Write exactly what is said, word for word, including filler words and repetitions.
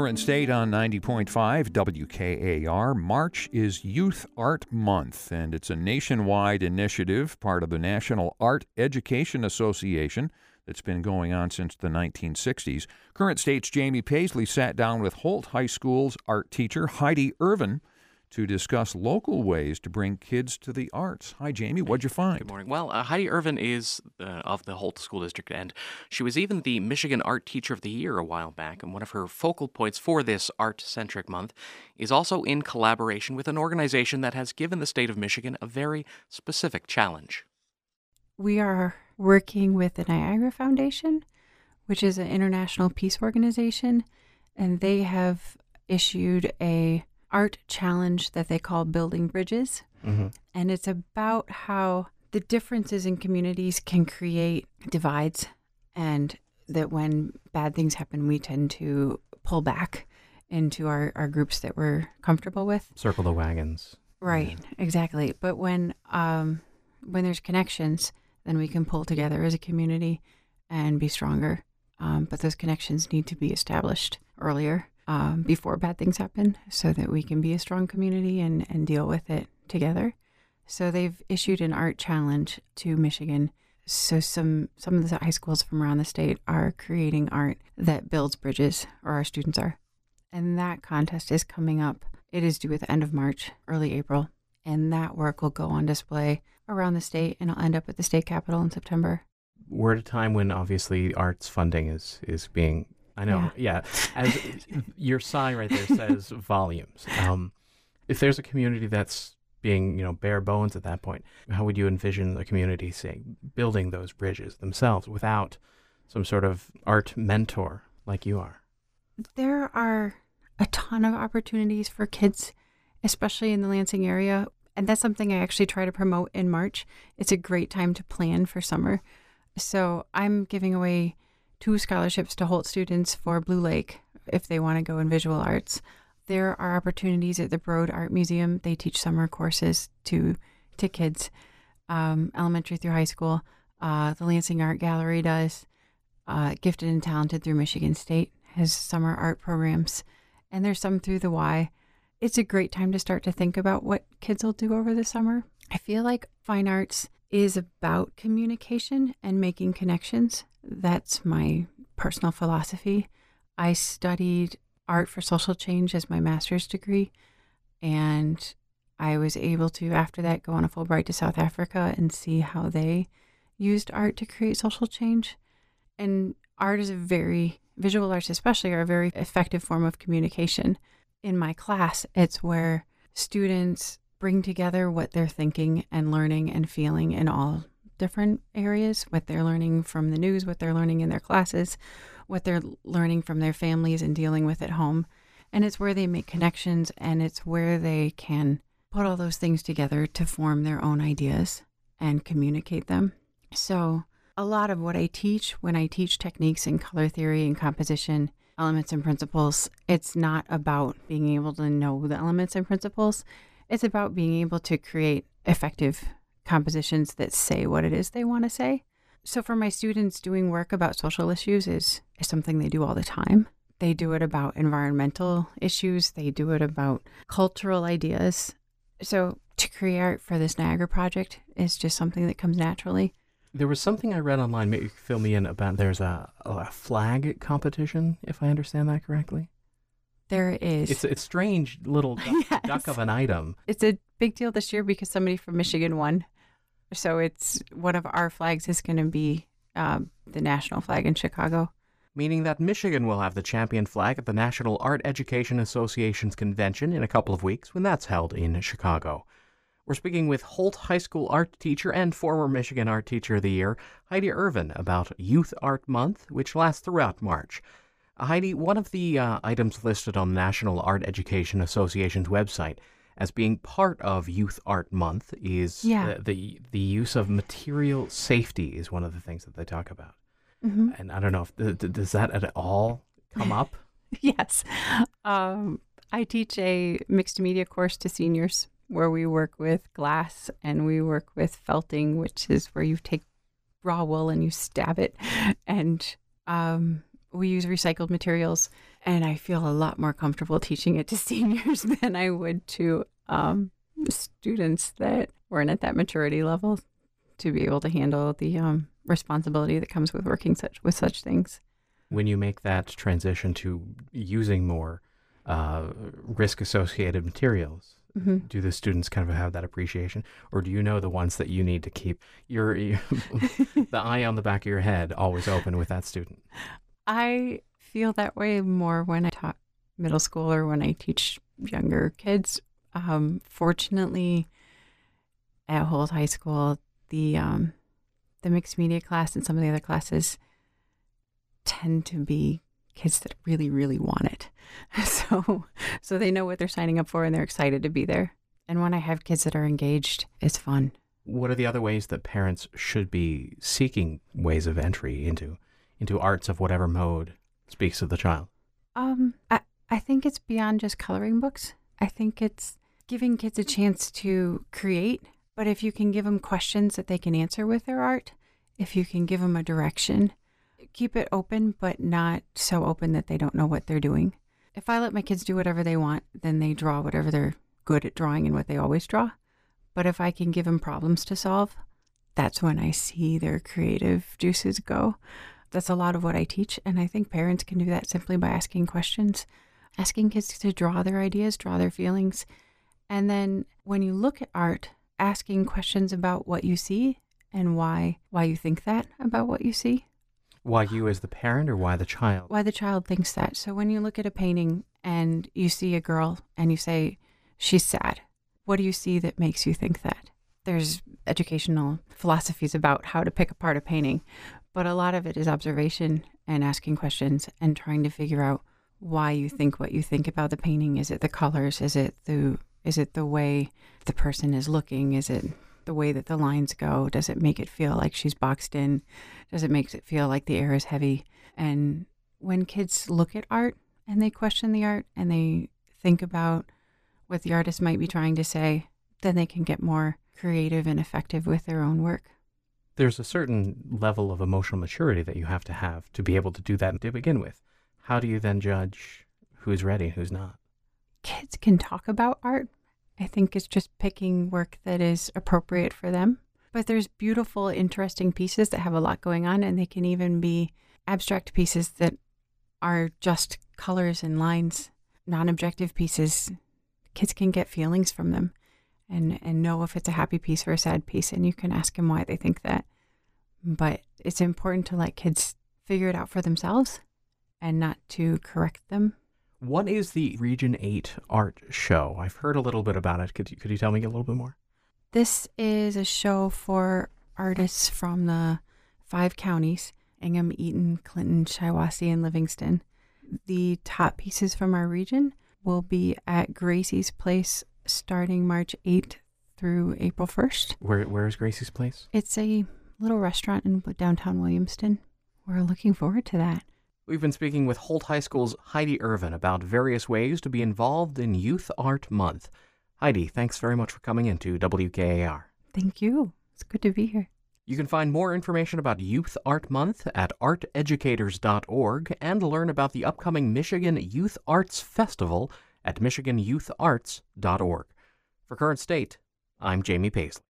Current State on ninety point five W K A R. March is Youth Art Month, and it's a nationwide initiative, part of the National Art Education Association that's been going on since the nineteen sixties. Current State's Jamie Paisley sat down with Holt High School's art teacher, Heidi Irvin, to discuss local ways to bring kids to the arts. Hi, Jamie. What'd you find? Good morning. Well, uh, Heidi Irvin is uh, of the Holt School District, and she was even the Michigan Art Teacher of the Year a while back. And one of her focal points for this art-centric month is also in collaboration with an organization that has given the state of Michigan a very specific challenge. We are working with the Niagara Foundation, which is an international peace organization, and they have issued a art challenge that they call Building Bridges. Mm-hmm. And it's about how the differences in communities can create divides, and that when bad things happen, we tend to pull back into our, our groups that we're comfortable with. Circle the wagons. Right, yeah. Exactly. But when um, when there's connections, then we can pull together as a community and be stronger. Um, but those connections need to be established earlier. Um, before bad things happen, so that we can be a strong community and, and deal with it together. So they've issued an art challenge to Michigan. So some, some of the high schools from around the state are creating art that builds bridges, or our students are. And that contest is coming up. It is due at the end of March, early April. And that work will go on display around the state, and it'll end up at the state capitol in September. We're at a time when obviously arts funding is, is being I know, yeah. yeah. As your sigh right there says volumes. Um, if there's a community that's being, you know, bare bones at that point, how would you envision the community, say, building those bridges themselves without some sort of art mentor like you are? There are a ton of opportunities for kids, especially in the Lansing area. And that's something I actually try to promote in March. It's a great time to plan for summer. So I'm giving away two scholarships to Holt students for Blue Lake if they want to go in visual arts. There are opportunities at the Broad Art Museum. They teach summer courses to to kids, um, elementary through high school. Uh, the Lansing Art Gallery does. Uh, Gifted and Talented through Michigan State has summer art programs. And there's some through the Y. It's a great time to start to think about what kids will do over the summer. I feel like fine arts is about communication and making connections. That's my personal philosophy. I studied art for social change as my master's degree, and I was able to, after that, go on a Fulbright to South Africa and see how they used art to create social change. And art is a very, visual arts especially, are a very effective form of communication. In my class, it's where students bring together what they're thinking and learning and feeling in all different areas, what they're learning from the news, what they're learning in their classes, what they're learning from their families and dealing with at home. And it's where they make connections, and it's where they can put all those things together to form their own ideas and communicate them. So a lot of what I teach when I teach techniques in color theory and composition, elements and principles, it's not about being able to know the elements and principles. It's about being able to create effective compositions that say what it is they want to say. So for my students, doing work about social issues is, is something they do all the time. They do it about environmental issues. They do it about cultural ideas. So to create art for this Niagara project is just something that comes naturally. There was something I read online, maybe fill me in, about there's a, a flag competition, if I understand that correctly. There is. It's a strange little duck, yes. duck of an item. It's a big deal this year because somebody from Michigan won. So it's one of our flags is going to be um, the national flag in Chicago. Meaning that Michigan will have the champion flag at the National Art Education Association's convention in a couple of weeks when that's held in Chicago. We're speaking with Holt High School art teacher and former Michigan Art Teacher of the Year, Heidi Irvin, about Youth Art Month, which lasts throughout March. Uh, Heidi, one of the uh, items listed on the National Art Education Association's website as being part of Youth Art Month is yeah. the, the the use of material safety is one of the things that they talk about. Mm-hmm. And I don't know, if th- th- does that at all come up? Yes. Um, I teach a mixed media course to seniors where we work with glass and we work with felting, which is where you take raw wool and you stab it. And um, We use recycled materials, and I feel a lot more comfortable teaching it to seniors than I would to um, students that weren't at that maturity level to be able to handle the um, responsibility that comes with working such with such things. When you make that transition to using more uh, risk-associated materials, mm-hmm. do the students kind of have that appreciation, or do you know the ones that you need to keep your, your the eye on the back of your head always open with that student? I feel that way more when I taught middle school or when I teach younger kids. Um, fortunately, at Holt High School, the um, the mixed media class and some of the other classes tend to be kids that really, really want it. So, so they know what they're signing up for and they're excited to be there. And when I have kids that are engaged, it's fun. What are the other ways that parents should be seeking ways of entry into into arts of whatever mode speaks to the child? Um, I, I think it's beyond just coloring books. I think it's giving kids a chance to create, but if you can give them questions that they can answer with their art, if you can give them a direction, keep it open, but not so open that they don't know what they're doing. If I let my kids do whatever they want, then they draw whatever they're good at drawing and what they always draw. But if I can give them problems to solve, that's when I see their creative juices go. That's a lot of what I teach, and I think parents can do that simply by asking questions, asking kids to draw their ideas, draw their feelings. And then when you look at art, asking questions about what you see and why why you think that about what you see. Why you as the parent or why the child? Why the child thinks that. So when you look at a painting and you see a girl and you say, she's sad, what do you see that makes you think that? There's educational philosophies about how to pick apart a painting, but a lot of it is observation and asking questions and trying to figure out why you think what you think about the painting. Is it the colors? Is it the is it the way the person is looking? Is it the way that the lines go? Does it make it feel like she's boxed in? Does it make it feel like the air is heavy? And when kids look at art and they question the art and they think about what the artist might be trying to say, then they can get more creative and effective with their own work. There's a certain level of emotional maturity that you have to have to be able to do that to begin with. How do you then judge who's ready and who's not? Kids can talk about art. I think it's just picking work that is appropriate for them. But there's beautiful, interesting pieces that have a lot going on, and they can even be abstract pieces that are just colors and lines, non-objective pieces. Kids can get feelings from them and, and know if it's a happy piece or a sad piece, and you can ask them why they think that. But it's important to let kids figure it out for themselves and not to correct them. What is the Region eight Art Show? I've heard a little bit about it. Could you, could you tell me a little bit more? This is a show for artists from the five counties, Ingham, Eaton, Clinton, Shiawassee, and Livingston. The top pieces from our region will be at Gracie's Place starting March eighth through April first. Where Where is Gracie's Place? It's a little restaurant in downtown Williamston. We're looking forward to that. We've been speaking with Holt High School's Heidi Irvin about various ways to be involved in Youth Art Month. Heidi, thanks very much for coming into W K A R. Thank you. It's good to be here. You can find more information about Youth Art Month at art educators dot org and learn about the upcoming Michigan Youth Arts Festival at michigan youth arts dot org. For Current State, I'm Jamie Paisley.